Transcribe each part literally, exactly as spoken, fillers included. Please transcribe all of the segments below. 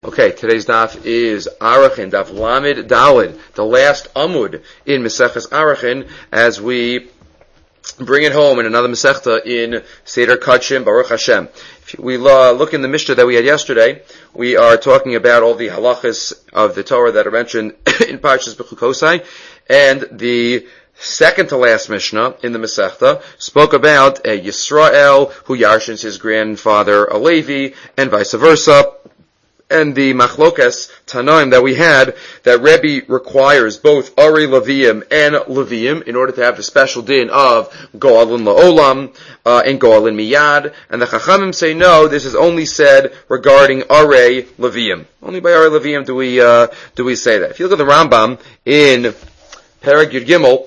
Okay, today's daf is Arachin, daf Lamed Dalid, the last Amud in Maseches Arachin, as we bring it home in another Masechta in Seder Kachim, Baruch Hashem. If we uh, look in the Mishnah that we had yesterday, we are talking about all the halachas of the Torah that are mentioned in Parshas Bechukosai, and the second to last Mishnah in the Masechta spoke about a Yisrael who yarshins his grandfather a Levi, and vice versa. And the machlokas tanaim that we had, that Rebbe requires both Ari Leviim and Leviim in order to have the special din of Go'alin La'olam uh, and Go'alin Miyad. And the Chachamim say no, this is only said regarding Ari Leviim. Only by Ari Leviim do we uh, do we say that. If you look at the Rambam in Perek Yud Gimel,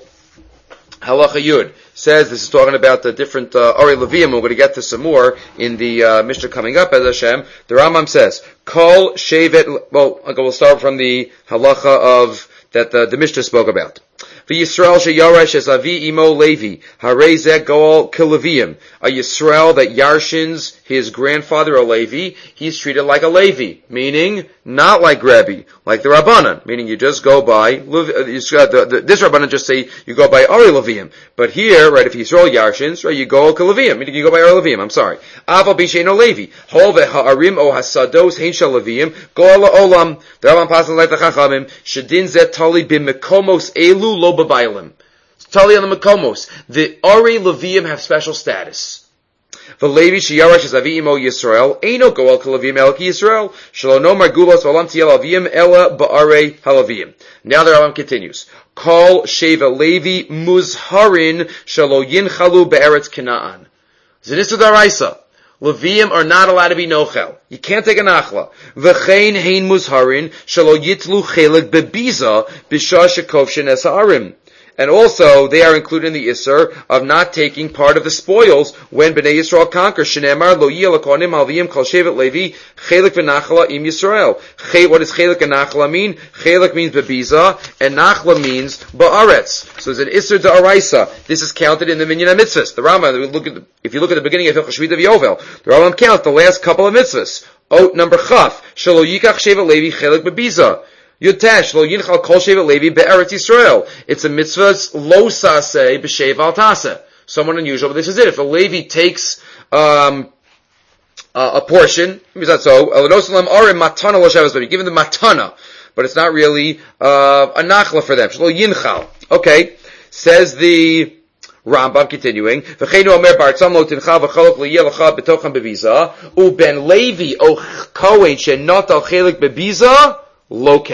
Halacha Yud, says this is talking about the different uh, Ari Leviim. We're going to get to some more in the uh, Mishnah coming up, as Hashem. The Rambam says, Kol Shevet, well, we'll start from the halacha of, that the, the Mishnah spoke about. V'Yisrael sheyaresh es avi imo Levi, harei zeh goal kileviim. A Yisrael that yarshins his grandfather a Levi, he's treated like a Levi, meaning not like Rebbe, like the Rabbanan, meaning you just go by, this Rabbanan just say you go by Ari Leviim. But here, right, if Yisrael yarshins, right, you go kileviim, meaning you go by Ari Leviim, I'm sorry. Aval b'sheino Levi, hol ve'ha'arim o hasados hein shel Leviim, go'al olam, the Rambam passes like the Chachamim, shedin zeh tali b'mekomos elu lo b'baylim. It's tali on the mekomos. The Ari Leviim have special status. V'levi sheyarash es avi imo Yisrael, eino go'al kileviim el ki Yisrael, shelo no margulos v'olam tiyel avim ela ba'arei halavim. Now the Rambam continues. Kol sheva Levi muzharin shelo yinchalu be'eretz Canaan. Zinisu daraisa. Leviim are not allowed to be nochel. You can't take a nachla. V'chein hein muzharin shelo yitlu chelik bebiza b'shah shekovshin es ha'arim. And also, they are included in the Isser of not taking part of the spoils when Bnei Yisrael conquer. Shneimar lo yiyeh l'kohanim halviyim kol shevet Levi chelik v'nachla im Yisrael. What does chelik and nachla mean? Chelik means bebiza, and nachla means ba'aretz. So it's an Isser da'araisa. This is counted in the minyan mitzvahs. The Rambam, look at the, if you look at the beginning of Hilchos Shmita v'Yovel, the Rambam counts the last couple of mitzvahs. Oat number chaf, shelo yikach shevet Levi chelik bebiza. Yutash lo yinchal kol shevet Levi be'eretz Yisrael. It's a mitzvah's lo saseh b'shev al taseh. Somewhat unusual, but this is it. If a Levi takes um, uh, a portion, maybe that's so. Elanosalam arim matana lo shavas, but you give them the matana, but it's not really uh, a nachla for them. Shlo yinchal. Okay, says the Rambam continuing. V'cheinu omer baratzam lo tinchal v'cholok liyeh l'cha b'tocham bebiza uben Levi o kohen shenot al chelik bebiza loke.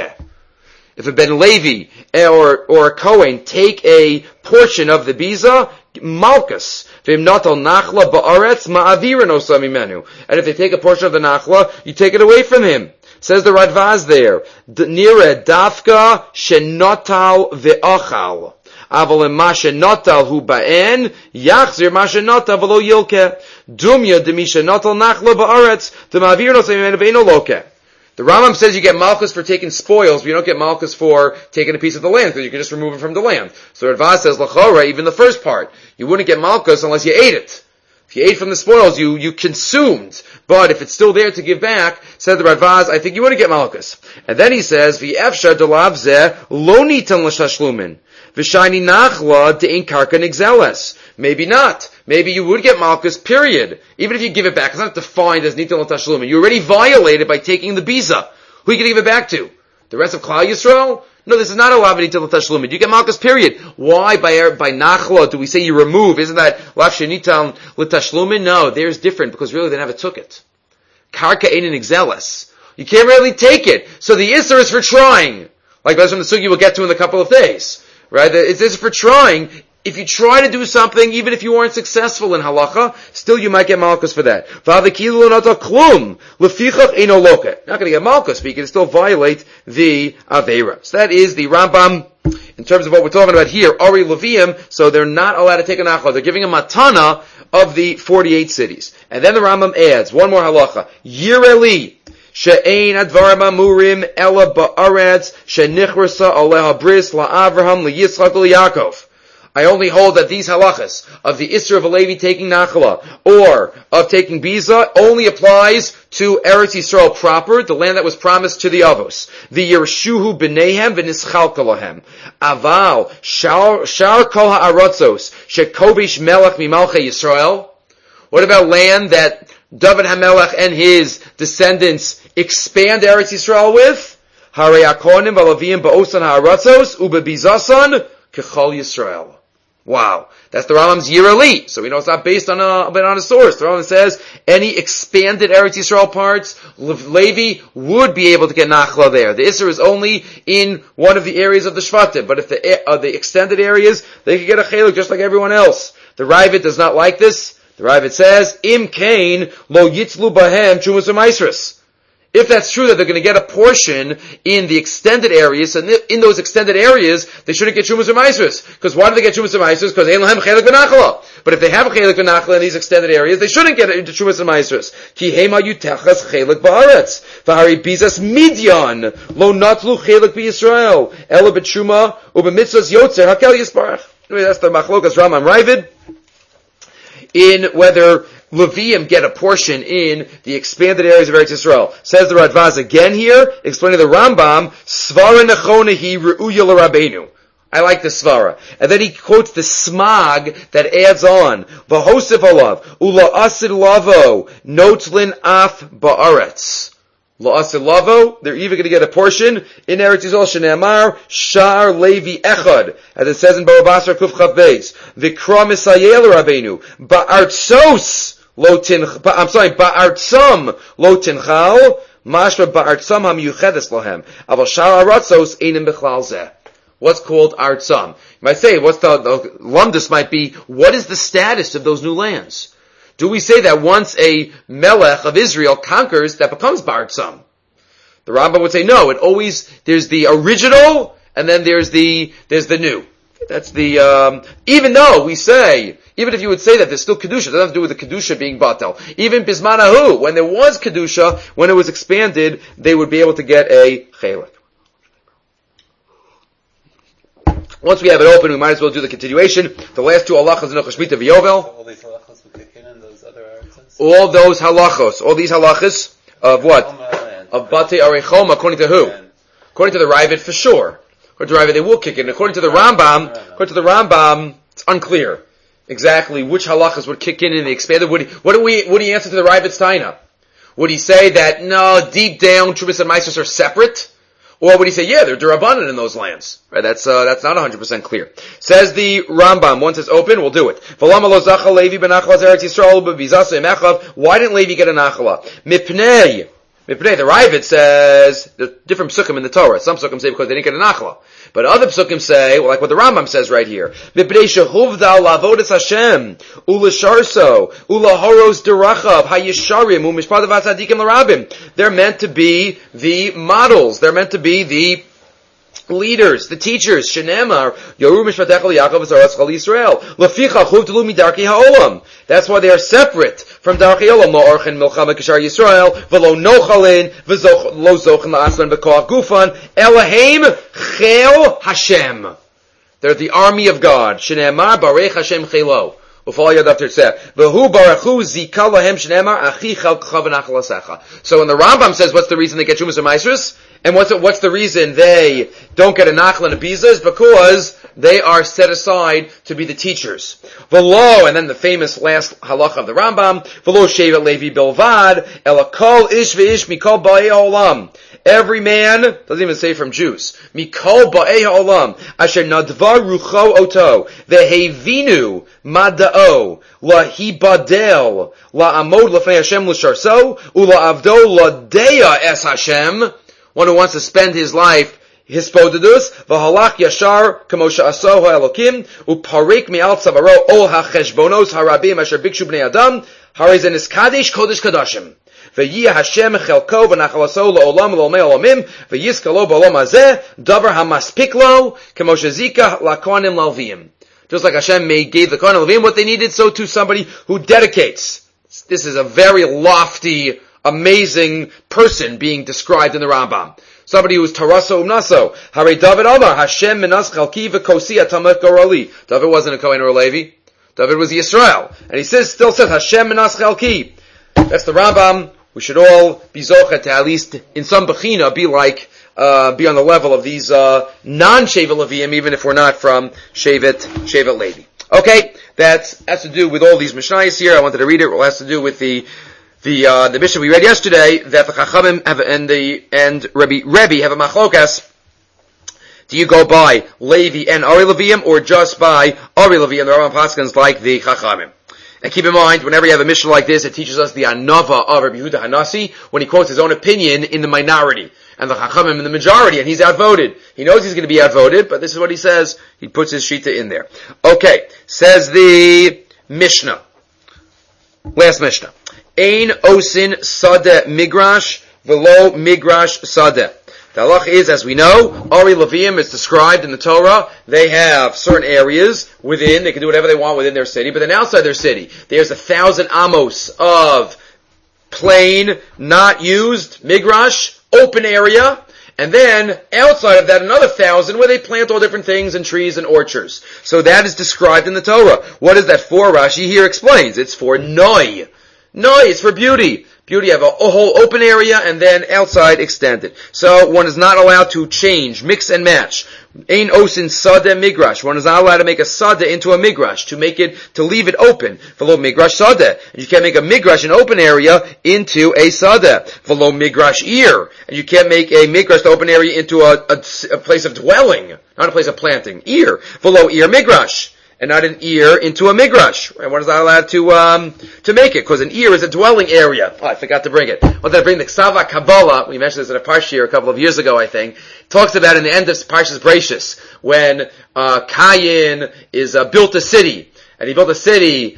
If a Ben Levi or or a Kohen take a portion of the biza, malchus. V'im natal nachla ba'aretz ma'avirin osam imenu. And if they take a portion of the nachla, you take it away from him. Says the Radvaz there, nire dafka shenotal ve'achal. Aval ma shenotal hu ba'en yachzir ma shenotal v'lo yilke. Dumya demi shenotal nachla ba'aretz d'ma'avirin osam imenu ve'eno loke. The Rambam says you get malchus for taking spoils, but you don't get malchus for taking a piece of the land, because you can just remove it from the land. So Radvaz says, l'chora, even the first part, you wouldn't get malchus unless you ate it. If you ate from the spoils, you, you consumed. But if it's still there to give back, said the Radvaz, I think you wouldn't get malchus. And then he says, v'efshar delav zeh lo nitan l'shashlumin. V'shayni nachla de'in karka nigzeles. Maybe not. Maybe you would get malchus, period. Even if you give it back, it's not defined as nitan l'tashlumin. You already violated by taking the biza. Who are you going to give it back to? The rest of Klal Yisrael? No, this is not a lav nitan l'tashlumin. You get malchus, period. Why by by nachla do we say you remove? Isn't that lav shenitan l'tashlumin? No, there's different, because really they never took it. Karka ein nigzeles. You can't really take it. So the Isser is for trying. Like that's from the sugi we'll get to in a couple of days. Right? It's, it's for trying. If you try to do something, even if you weren't successful in halacha, still you might get malchus for that. Not going to get malchus, but you can still violate the aveira. So that is the Rambam, in terms of what we're talking about here, Ari Leviim, so they're not allowed to take a nachla. They're giving a matana of the forty-eight cities. And then the Rambam adds, one more halacha, Yireli, she'ein advarim amurim ela ba'aretz she'nichrasa aleha bris la'avraham li'yitzchak li'Yakov. I only hold that these halachas of the Isra of a Levi taking Nachala or of taking Biza only applies to Eretz Yisrael proper, the land that was promised to the Avos. The Yershuhu b'neihem v'nischalka lahem. Aval shar shar kol ha'aratzos shekovish melech mimalchei Yisrael. What about land that David HaMelech and his descendants expand Eretz Yisrael with? Harei akonim v'lavim ba'osan ha'aratzos ubebizasan kechol Yisrael. Wow. That's the Rambam's Yirali. So we know it's not based on a, but on a source. The Rambam says any expanded Eretz Yisrael parts, Levi would be able to get Nachla there. The Isser is only in one of the areas of the Shvatim. But if the, uh, the extended areas, they could get a Cheluk just like everyone else. The Ravid does not like this. The Ravid says, Im Kain lo yitzlu bahem chumas u'maisrus. If that's true that they're going to get a portion in the extended areas, and in those extended areas, they shouldn't get Shumas U'Maisrus. Because why do they get Shumas U'Maisrus? Because Ein Lahem Chelik V'Nachla. But if they have a Chelik V'Nachla in these extended areas, they shouldn't get into Shumas U'Maisrus. Ki Hema Yutechas Chelik Ba'aretz. V'Hari Bizas Midyan. Lo Natlu Chelik B'Yisrael. Ela B'Tshuma U'B'Mitzvahs Yotzer Hakel Yisparach. Anyway, that's the Machlokas Rambam Ravid. In whether Levium get a portion in the expanded areas of Eretz Yisrael. Says the Radvaz again here, explaining the Rambam, Svara nechonehi re'uya l'Rabbeinu. I like the Svara. And then he quotes the Smag that adds on, V'hosef olav, Ula asid lavo, notlin af ba'aretz. La'asid lavo, they're even going to get a portion in Eretz Yisrael, Shneamar, Shar Levi Echad, as it says in Baba Basra Kuf Chav Beis, V'kra misayel Rabbeinu, Ba'artzos, Lo tin, I'm sorry, Ba'artzam, Lo tinchal, Mashra Ba'artzam ha'miyuchedes lohem, Aval Shar Aratzos, Einim Bechlal Zeh. What's called Artzam? You might say, what's the, the lumdus might be, what is the status of those new lands? Do we say that once a melech of Israel conquers, that becomes Ba'artzam? The Rambam would say no. It always there's the original, and then there's the there's the new. That's the um, even though we say, even if you would say that there's still kedusha, it doesn't have to do with the kedusha being batel. Even bismanahu, when there was kedusha, when it was expanded, they would be able to get a chelik. Once we have it open, we might as well do the continuation. The last two halachas in Noach Shmita v'Yovel. All those halachos, all these halachas of what? Of Batei Arechom, according to who? According to the Ravid, for sure. According to the Ravid, they will kick in. According to the Rambam, according to the Rambam, it's unclear exactly which halachas would kick in in the expanded. Would he, what do we, would he answer to the Ravid's taina? Would he say that, no, deep down, Trubis and Maasros are separate? Or would he say, yeah, they're derabanan in those lands? Right? That's, uh, that's not one hundred percent clear. Says the Rambam, once it's open, we'll do it. Why didn't Levi get a nachala? Mipnei. Mipnei, the Ravid says, there's different psukim in the Torah. Some psukim say because they didn't get a nachala. But other psukim say, well, like what the Rambam says right here, Mipnei shehuvdal lavodas Hashem, ula sharso, ula horos derachav, hayisharim, umishpadav atzadikim l'rabim. They're meant to be the models. They're meant to be the leaders, the teachers. Shenemar, Yoru mishpatecha liYaakov v'zaras chal Yisrael. Leficha chuvdlu midarki ha'olam. That's why they are separate from darki olam. Lo orchen milchama kishar Yisrael, v'lo nochalin, v'lo zochen la'aslan v'koach gufan, Elohim chel Hashem. They're the army of God. Shenemar barech Hashem chelo. So when the Rambam says, what's the reason they get Shumas U'Maisrus? And what's it, what's the reason they don't get a Nachla and a Biza? Is because they are set aside to be the teachers. V'lo, and then the famous last halacha of the Rambam, V'lo shevet Levi bilvad, ela kol ish v'ish mikol ba'ei ha'olam. Every man, doesn't even say from Jews, mikol ba'ei ha'olam, asher nadvar rucho oto, vehevinu mada'o, la hibadel, la amod lefnei Hashem l'sharso, ula avdo la deya es Hashem, one who wants to spend his life hispodedus, v'halach yashar kamosha aso ha'elokim, uparek mi'al tzavaro ol ha'cheshbonos harabim asher bikshu bnei adam, harizen is kadesh kodesh kadashim. V'yih Hashem chelko v'nachalaso la'olam l'olmei olamim v'yizkalo b'olam hazeh davar hamaspiklo kamosha zika la'kohanim l'alvim. Just like Hashem made, gave the kohanim l'alvim what they needed, so to somebody who dedicates. This is a very lofty amazing person being described in the Rambam. Somebody who was Taraso Umnaso. Hare David Amar, Hashem Minas Chalki V'Kosi Atamet Gorali. David wasn't a Kohen or a Levi. David was Yisrael. And he says, still says, Hashem Minas Chalki. That's the Rambam. We should all be zochet to at least, in some bechina, be like, uh, be on the level of these, uh, non-Shevet Leviim, even if we're not from Shevet, Shevet Levi. Okay, that has to do with all these Mishnayos here. I wanted to read it. It has to do with the, the, uh, the Mishnah we read yesterday, that the Chachamim have, and the, and Rebbe, Rebbe have a machlokas. Do you go by Levi and Ari Leviim, or just by Ari Levi and the Rambam Paskins like the Chachamim? And keep in mind, whenever you have a Mishnah like this, it teaches us the anava of Rabbi Yehuda Hanasi when he quotes his own opinion in the minority, and the Chachamim in the majority, and he's outvoted. He knows he's going to be outvoted, but this is what he says. He puts his shita in there. Okay, says the Mishnah. Last Mishnah. Ein osin sadeh migrash velo migrash sadeh. The halach is, as we know, Ari Leviim is described in the Torah. They have certain areas within, they can do whatever they want within their city, but then outside their city, there's a thousand amos of plain, not used, migrash, open area, and then outside of that another thousand where they plant all different things and trees and orchards. So that is described in the Torah. What is that for? Rashi here explains. It's for noi. Noi, it's for beauty. Beauty, you have a, a whole open area and then outside extended. So one is not allowed to change, mix and match. Ein osin sadeh migrash. One is not allowed to make a sadeh into a migrash, to make it, to leave it open. V'lo migrash sadeh. And you can't make a migrash, an open area, into a sadeh. V'lo migrash ir. And you can't make a migrash, the open area, into a, a, a place of dwelling, not a place of planting. Ir. V'lo ir migrash. And not an ear into a migrash. Right? One is not allowed to um to make it, because an ear is a dwelling area. Oh, I forgot to bring it. What did I bring? The Ksava Kabbalah, we mentioned this in a Parsha a couple of years ago, I think, talks about in the end of Parshas Bereishis, when uh Cain is uh, built a city, and he built a city,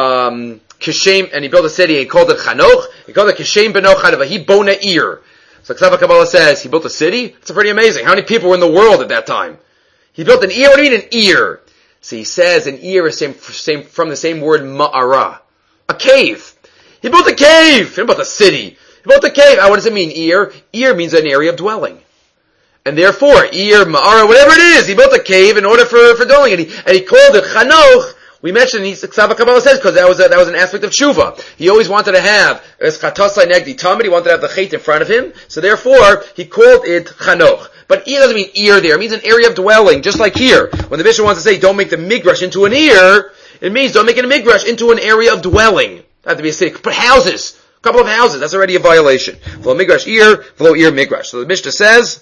um Kishem, and he built a city and he called it Chanoch, he called it Kishem Beno Chanoch Bona Ir. So Ksava Kabbalah says, he built a city? It's pretty amazing. How many people were in the world at that time? He built an ear. What do you mean an ear? So he says an ear is same, same, from the same word ma'ara. A cave. He built a cave. He didn't build a city. He built a cave. What does it mean, ear? Ear means an area of dwelling. And therefore, ear, ma'ara, whatever it is, he built a cave in order for, for dwelling. And he, and he called it Chanoch. We mentioned, he, Ksava Kabbalah says, because that was a, that was an aspect of tshuva. He always wanted to have, as Chatasai Negdi Tamid, he wanted to have the chait in front of him. So therefore, he called it Chanoch. But ear doesn't mean ear there. It means an area of dwelling, just like here. When the Mishnah wants to say, don't make the migrash into an ear, it means don't make it a migrash into an area of dwelling. It has to be a city. Put houses. A couple of houses. That's already a violation. V'lo migrash ear, v'lo ear migrash. So the Mishnah says,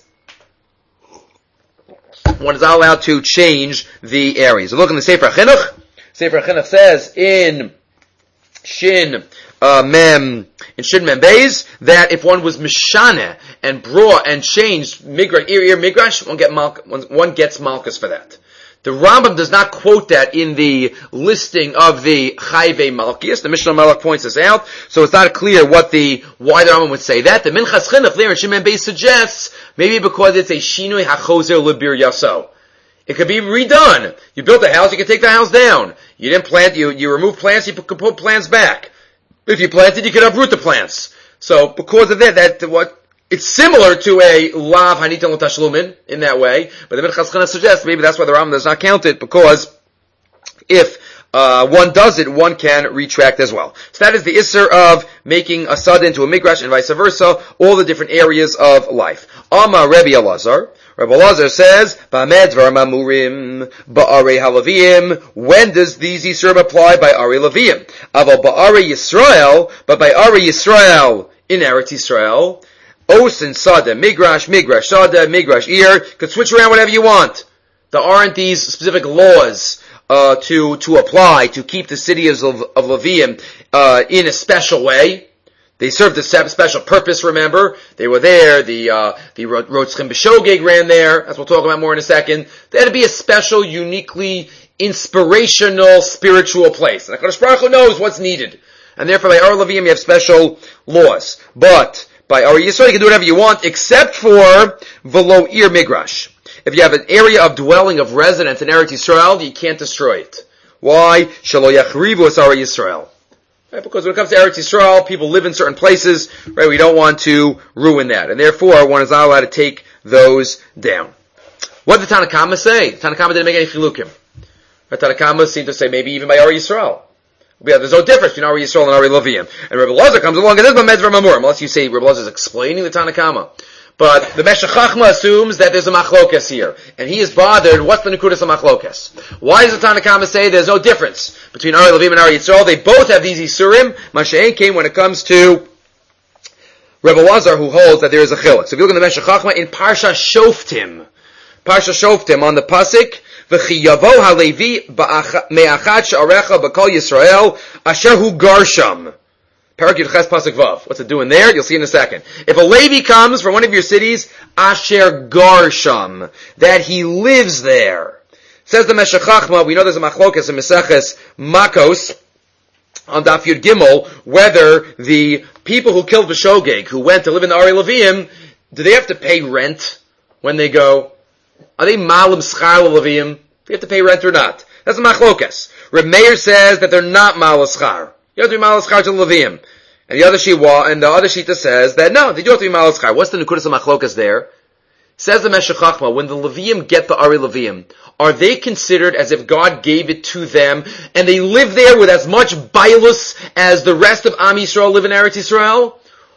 one is not allowed to change the areas. So look in the Sefer HaChinuch. Sefer HaChinuch says in Shin, Uh, mem, in Shin Mem Beis, that if one was Mishane and brought and changed migrash, ear, ear, migrash, one, get mal, one, one gets malchus for that. The Rambam does not quote that in the listing of the Chayvei Malkias. The Mishnah Malach points this out, so it's not clear what the, why the Rambam would say that. The Minchas Chinuch there in Shin Mem Beis suggests, maybe because it's a Shinui HaChozer Lebir Yaso. It could be redone. You built a house, you can take the house down. You didn't plant, you, you remove plants, you put, put plants back. If you planted, you could uproot the plants. So, because of that, that what it's similar to a lav hanitan l'tashlumin in that way. But the Minchas Chinuch suggests maybe that's why the Rambam does not count it, because if uh one does it, one can retract as well. So that is the isser of making a sad into a migrash and vice versa. All the different areas of life. Amar Rebbe Elazar. Rebbe Elazar says, Ba'amed dvar mamurim ba'arei halavim. When does these Yisrael apply? By Ari Leviim. Aval ba'arei Yisrael, but by Ari Yisrael in Eretz Yisrael, Osin Sada, Migrash, Migrash, Sada, Migrash, Ir, could switch around whatever you want. There aren't these specific laws uh to to apply to keep the city of, of Leviim uh in a special way. They served a special purpose, remember? They were there, the, uh, the Rotzchim B'Shogeg ran there, as we'll talk about more in a second. There had to be a special, uniquely inspirational, spiritual place. And HaKadosh Baruch Hu knows what's needed. And therefore, by Ar Leviim, you have special laws. But, by Ar Yisrael, you can do whatever you want, except for V'lo Ir Migrash. If you have an area of dwelling, of residence in Eretz Yisrael, you can't destroy it. Why? Shelo Yachrivu es Ar Yisrael. Right? Because when it comes to Eretz Yisrael, people live in certain places, right? We don't want to ruin that. And therefore, one is not allowed to take those down. What did the Tanakhama say? The Tanakhama didn't make any chilukim. The Tanakhama seemed to say maybe even by Ari Yisrael. Yeah, there's no difference between Ari Yisrael and Ari Leviim. And Rebbe Lazar comes along and says, Medvar Mamurim, unless you say Rebbe Lazar is explaining the Tanakhama. But the Meshech Chachma assumes that there's a machlokas here. And he is bothered, what's the Nekudas of machlokas? Why does the Tanakhama say there's no difference between Ari Leviim and Ari Yisrael? They both have these Isurim. Masha'en came when it comes to Rebbe Lazar, who holds that there is a chiluk. So if you look at the Meshech Chachma in Parsha Shoftim, Parsha Shoftim on the Pasuk, V'chi yavo halevi me'achad she'arecha b'kol Yisrael asher hu garsham. Parak Yudches Pasuk Vav. What's it doing there? You'll see in a second. If a Levi comes from one of your cities, asher garsham, that he lives there. Says the Meshech Chachma, we know there's a machlokas in Meseches Makos on Daf Yud Gimel, whether the people who killed B'Shogeg, who went to live in the Ari Leviim, do they have to pay rent when they go? Are they malim schar leviim? Do you have to pay rent or not? That's a machlokas. Reb Meir says that they're not malim schar. You have to be malim schar to leviim. And the other shita, and the other shita says that no, they do have to be malim schar. What's the nekudas of machlokas there? Says the Meshech Chachma, when the leviim get the Ari Leviim, are they considered as if God gave it to them, and they live there with as much bailus as the rest of Am Yisrael live in Eretz Yisrael?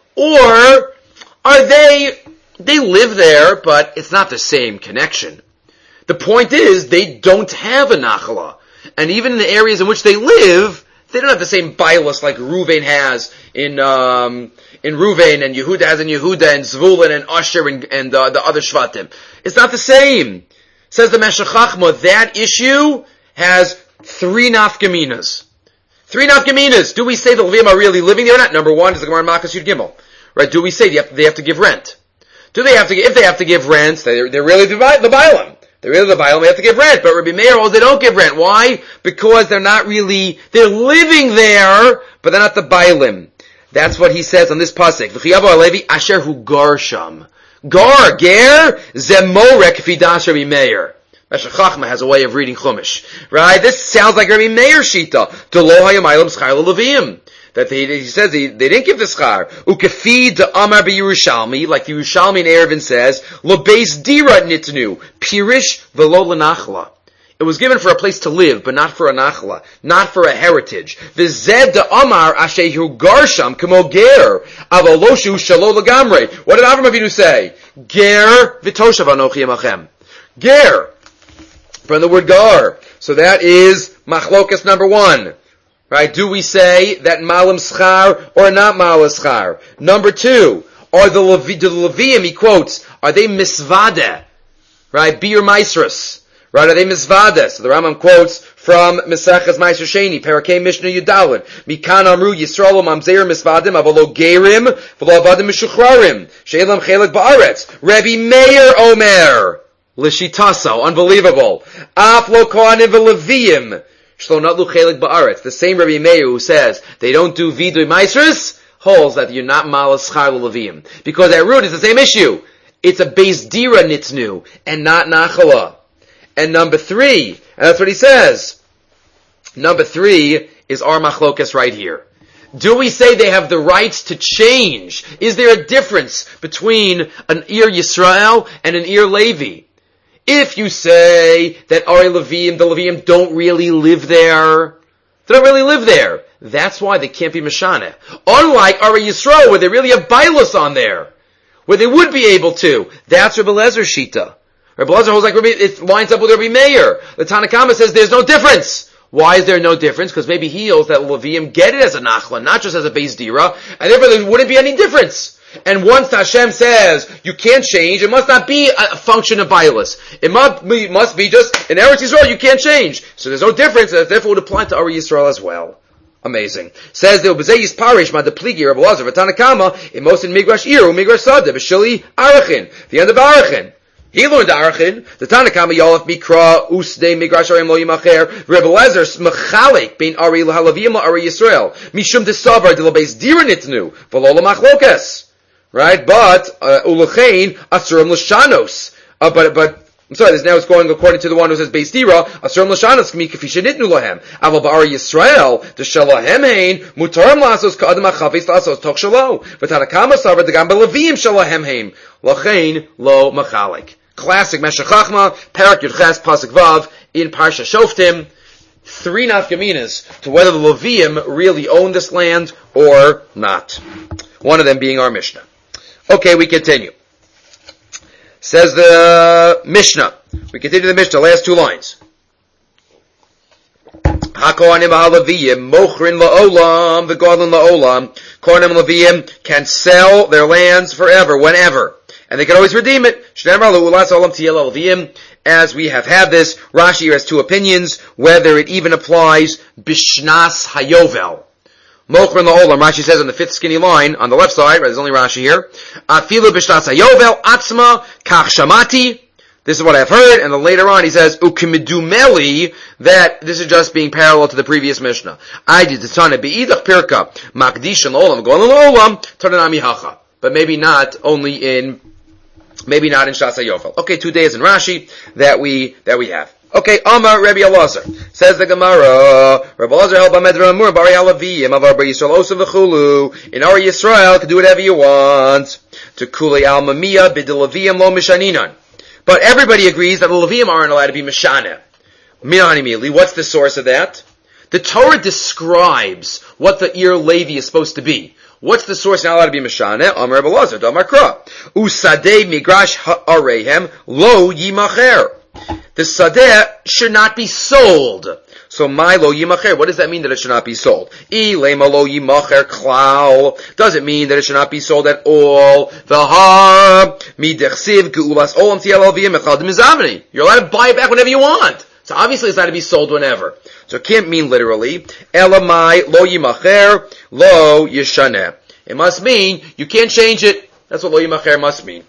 Or are they They live there, but it's not the same connection. The point is, they don't have a nachala. And even in the areas in which they live, they don't have the same bailus like Ruvain has in, um, in Ruvain, and Yehuda has in Yehuda, and Zvulun, and Asher, and, and uh, the other Shvatim. It's not the same. Says the Meshech Chachma, that issue has three nafkaminas. Three nafkaminas. Do we say the Leviim are really living there or not? Number one is the Gemara Makas Yud Gimel. Right? Do we say they have, they have to give rent? Do they have to? If they have to give rent, they're, they're really the Bailam. They're really the Bailam. They have to give rent. But Rabbi Meir holds they don't give rent. Why? Because they're not really. They're living there, but they're not the Bailam. That's what he says on this pasuk. V'chiyavu alevi asher hu garsham. Gar ger zemorek fidas Rabbi Meir. Meshech Chachma has a way of reading Chumash, right? This sounds like Rabbi Meir shita. Delo hayamaylam schayla leviim. That they, he says they, they didn't give the schar. Ukefi de Amar be Yerushalmi, like the Yerushalmi in Erevin says, Lebeis dira nitnu, pirish velo lenachla. It was given for a place to live, but not for a nachla, not for a heritage. V'zed de Amar ashehu garsham kamo ger, avaloshu shalo legamre. What did Avram Avinu say? Ger v'toshav anochi yemachem. Ger, from the word gar. So that is machlokas number one. Right? Do we say that malam schar or not malam schar? Number two, are the Levi, the Leviim, he quotes, are they misvade? Right? Bir maisrus. Right? Are they misvade? So the Rambam quotes from Meseches Meiser Sheni, Parakei Mishnah Yudalin. Mikan amru Yisrael mamzer misvadim avalo gerim v'lo avadim mishuchrarim. She'elam chelik ba'aretz. Rabbi Meir Omer. Lishitaso. Unbelievable. Af lo kohanim v'leviim. The same Rabbi Meir who says they don't do vidui maisrus holds that you're not malas schar leviim, because at root it's the same issue. It's a beis dira nitnu and not nachala. And number three, and that's what he says. Number three is our machlokas right here. Do we say they have the rights to change? Is there a difference between an Ir Yisrael and an Ir Levi? If you say that Ari Leviim, the Leviim don't really live there, they don't really live there. That's why they can't be Meshana. Unlike Ari Yisrael, where they really have Bailus on there, where they would be able to. That's Rebbe Lezer Shita. Rebbe Lezer holds like Rabbi, it lines up with Rabbi Meir. The Tanakhama says there's no difference. Why is there no difference? Because maybe he holds that Leviim get it as a Nachla, not just as a Beis Dira, and therefore there wouldn't be any difference. And once Hashem says you can't change, it must not be a function of Bailus. It must be, must be just in Eretz Yisrael you can't change. So there's no difference, and therefore it would apply to Ari Yisrael as well. Amazing. Says the Obezayis Parish Ma the Pligi Rabbi Lazar V'Tanakama in most in Migrash Iru Migrash Sada B'Shili Arachin the end of Arachin. He learned Arachin. The Tanakama Yolaf Mikra Usdei Migrash Arim Lo Yimacher Rebbe Lezer Smechalik Bein Ari Lahalavim Ari Yisrael Mishum Desavar De Lobeis Dira Nitnu V'Lo Machlokas. Right, but ulachein asurim l'shanos. Uh, but but I'm sorry, this now is going according to the one who says Beis Dira, Asur L'Shanas K'mi K'fi Shenitnu Lahem. Aval Ba'ar Yisrael, the Shalahem Hein, Mutarim Lasos K'adam HaChavetz Lasos Toch Shalo. V'Tanakama Savar Degam B'Levim Shalahem Hein. Lachein Lo Machalik. Classic Meshech Chachma, Parak Yud Ches Pasuk Vav, in Parsha Shoftim. Three nafkaminas to whether the Levium really owned this land or not. One of them being our Mishnah. Okay, we continue. Says the Mishnah. We continue the Mishnah, last two lines. HaKohanim HaLeviim mochrin la'olam v'godlin la'olam. Kohanim Leviim can sell their lands forever, whenever. And they can always redeem it. As we have had this, Rashi here has two opinions, whether it even applies Bishnas Hayovel. Mochrin la'olam, Rashi says on the fifth skinny line, on the left side, right, there's only Rashi here, Afilu Bishnas Hayovel, Atzma, Kach Shamati. This is what I've heard, and then later on he says, Ukimidumeli, that this is just being parallel to the previous Mishnah. I did the Tana Be'idach Pirka, Makdishan la'olam, Golan la'olam, Tananami Hacha. But maybe not only in Maybe not in Shas HaYovel. Okay, two days in Rashi that we that we have. Okay, Amar Rabbi Elazar says the Gemara. Rabbi Elazar held Bamedra Amur Bari Alaviyim Avar Bar Yisrael Osav V'Chulu. In our Yisrael, can do whatever you want. To Kulei Al Mamiyah B'Delaviyim Lo Mishaninan. But everybody agrees that the Leviyim aren't allowed to be Mishaneh. Minani Mili. What's the source of that? The Torah describes what the Ir Levi is supposed to be. What's the source not allowed to be Mishaneh? Amar Rabbi Elazar, Damar Kra. Usadeh migrash ha'arehem lo yimacher. The sadeh should not be sold. So my lo yimacher, what does that mean that it should not be sold? I lema lo yimacher klal. Does it mean that it should not be sold at all? The har midechsiv geulas olam tiel aviyim echad mizavni. You're allowed to buy it back whenever you want. So obviously it's not to be sold whenever. So it can't mean literally, elamai lo yimacher lo yishaneh. It must mean you can't change it. That's what lo yimacher must mean.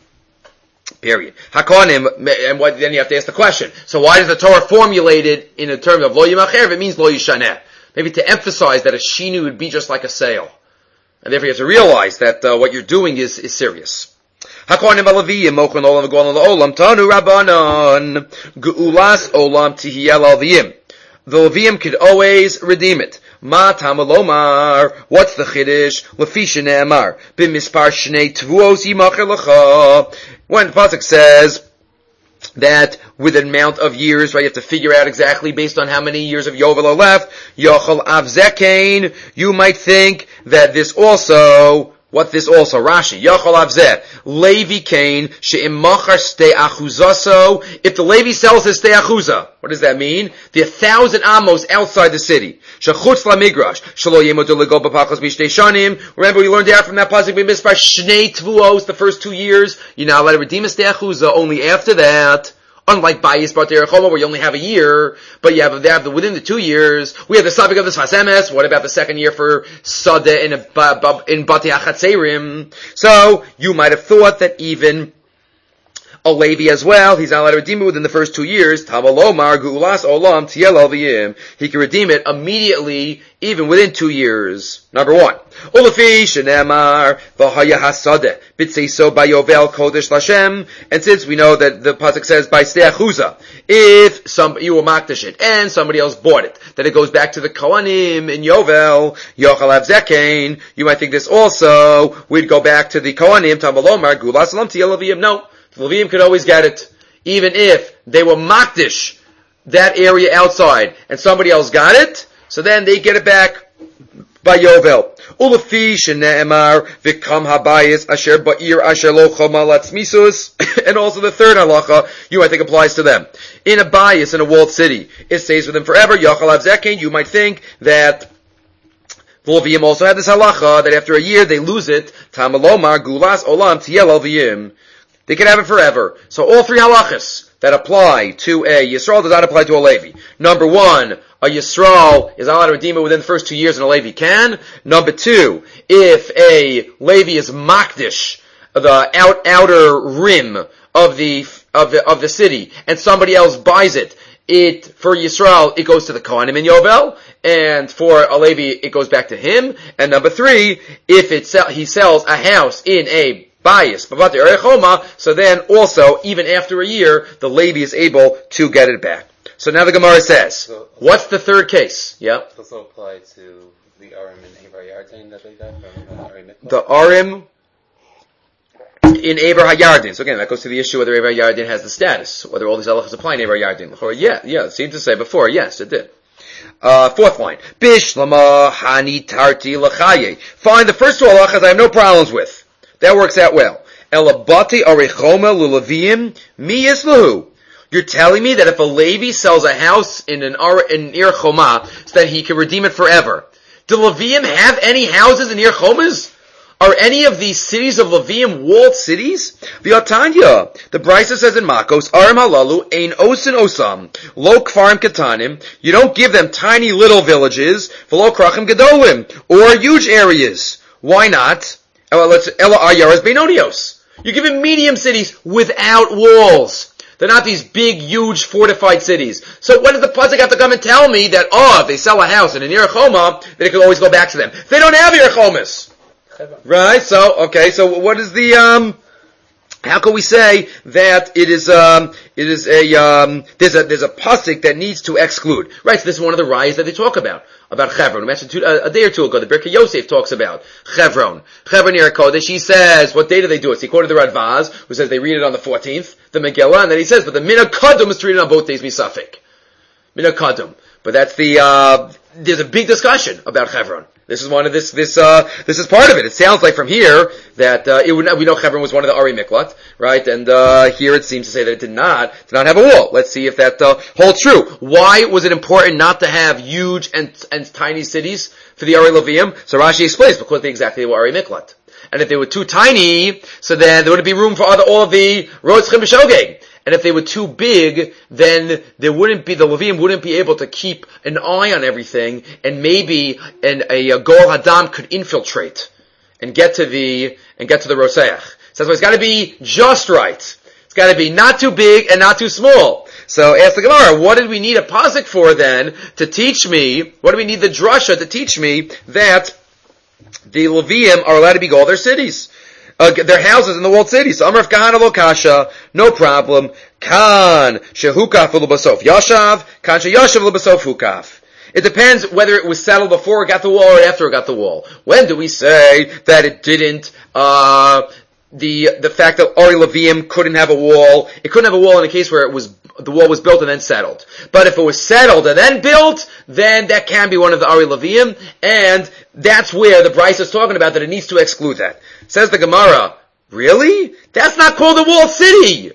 Period. Hakonim, and what, then you have to ask the question. So why does the Torah formulate it in a term of lo yimacher if it means lo yishaneh? Maybe to emphasize that a shinu would be just like a sale. And therefore you have to realize that uh, what you're doing is, is serious. Hakonim Alaviyim mochron olam v'golan la'olam tanu rabbanon geulas olam tihiyel alviyim. The Leviyim could always redeem it. Ma tamalomar. What's the chiddush? Lefisha ne'amar b'mispar shnei tvuos yimacher lecha. When the pasuk says that with an amount of years, right, you have to figure out exactly based on how many years of Yovel are left. Yochel avzekain. You might think that this also. What this also, Rashi, Yachol Avzeh, Levi Kain, She'im Machar Stei Achuzaso, if the Levi sells his Stei Achuza, what does that mean? The thousand amos outside the city. Shechutz La Migrash, Shalo Yemotu Lego B'Pachos Mishtei Shanim, remember we learned out from that pasuk, we missed by Shnei Tvuos, the first two years, you're not allowed to redeem a Stei Achuza, only after that. Unlike Bayis Bater Choma, where you only have a year, but you have, they have the, within the two years, we have the subject of the Sfas Emes. What about the second year for Sadeh in, in Bati Achatzerim? So, you might have thought that even a Levi as well, he's not allowed to redeem it within the first two years. Tamalomar Geulas Olam Tiel Alviyim. He can redeem it immediately, even within two years. Number one. Ulefi Shenemar V'Haya Hasadeh B'Tzeiso Bayovel Kodesh Lashem. And since we know that the pasuk says by Stei Achuza, if some you were makdash it and somebody else bought it, then it goes back to the Kohanim in Yovel Yochel Avzekain. You might think this also we'd go back to the Kohanim Tamalomar Geulas Olam Tiel Alviyim. No. The Levim could always get it, even if they were makdish that area outside, and somebody else got it, so then they get it back by Yovel. Ulefi shene'emar v'kam habayis asher ba'ir asher lo chomalatz misus. And also the third halacha, you I think applies to them. In a bayis, in a walled city, it stays with them forever. Yachal avzekin, you might think that the Levim also had this halacha, that after a year they lose it. Tamalomar gulas olam tiel alviyim. They can have it forever. So all three halachas that apply to a Yisrael does not apply to a Levi. Number one, a Yisrael is allowed to redeem it within the first two years and a Levi can. Number two, if a Levi is makdish, the out, outer rim of the, of the, of the city, and somebody else buys it, it, for Yisrael, it goes to the Kohanim in Yovel, and for a Levi, it goes back to him. And number three, if it sell, he sells a house in a bias. So then also, even after a year, the Levi is able to get it back. So now the Gemara says, so, what's the third case? Yeah. Does it apply to the Arim and Avar Yardin that they got from uh, Arim Miklat? The Arim in Avar HaYardin. So again, that goes to the issue whether Avar HaYardin has the status, whether all these halachas apply in Avar HaYardin. Yeah, yeah, it seemed to say before, yes, it did. Uh, fourth line. Bishlama hani tarti lachaye. Fine, the first two halachas I have no problems with. That works out well. Elabati arechoma lulavim mi yislahu. You're telling me that if a Levi sells a house in an in Ir Choma, so that he can redeem it forever. Do Levium have any houses in Ir Chomas? Are any of these cities of Levium walled cities? The Atanya, the Brisa says in Makos, Arim halalu ein osin osam, lo kfarim katanim. You don't give them tiny little villages, v'lo krachim gedolim, or huge areas. Why not? Ela ayaras benonios. You give them medium cities without walls. They're not these big, huge, fortified cities. So when does the pasuk have to come and tell me that, oh, if they sell a house in an Ir Choma, then it can always go back to them? They don't have Ir Chomas. Right? So, okay, so what is the, um, how can we say that it is, um, it is a, um, there's a, there's a pasuk that needs to exclude. Right, so this is one of the rayas that they talk about. About Chevron. We mentioned two, uh, a day or two ago, the Birkei Yosef talks about Chevron. Chevron Ir Kodesh, he says, what day do they do it? So he quoted the Radvaz, who says they read it on the fourteenth, the Megillah, and then he says, but the Min HaKadum is treated on both days, Misafik. Min HaKadum. But that's the, uh, there's a big discussion about Chevron. This is one of this, this, uh, this is part of it. It sounds like from here that, uh, it would not, we know Chevron was one of the Ari Miklat, right? And, uh, here it seems to say that it did not, did not have a wall. Let's see if that, uh, holds true. Why was it important not to have huge and, and tiny cities for the Ari Levium? So Rashi explains, because they exactly were Ari Miklat. And if they were too tiny, so then there wouldn't be room for other, all of the Rotzchim B'Shogeg. And if they were too big, then there wouldn't be, the Levium wouldn't be able to keep an eye on everything, and maybe an, a, a Gol Hadam could infiltrate and get to the, and get to the Roseach. So that's why it's gotta be just right. It's gotta be not too big and not too small. So ask the Gemara, what did we need a pasuk for then to teach me, what do we need the drasha to teach me that the Levium are allowed to be called their cities? Uh, their houses in the walled cities. So Amrav Kahana lo kasha, no problem. Kan shehukaf u'lebasof yashav, kan sheyashav u'lebasof hukaf. It depends whether it was settled before it got the wall or after it got the wall. When do we say that it didn't, uh, the, the fact that Ari Levium couldn't have a wall, it couldn't have a wall in a case where it was, the wall was built and then settled. But if it was settled and then built, then that can be one of the Ari Levium, and that's where the Bryce is talking about that it needs to exclude that. Says the Gemara, really? That's not called a walled city!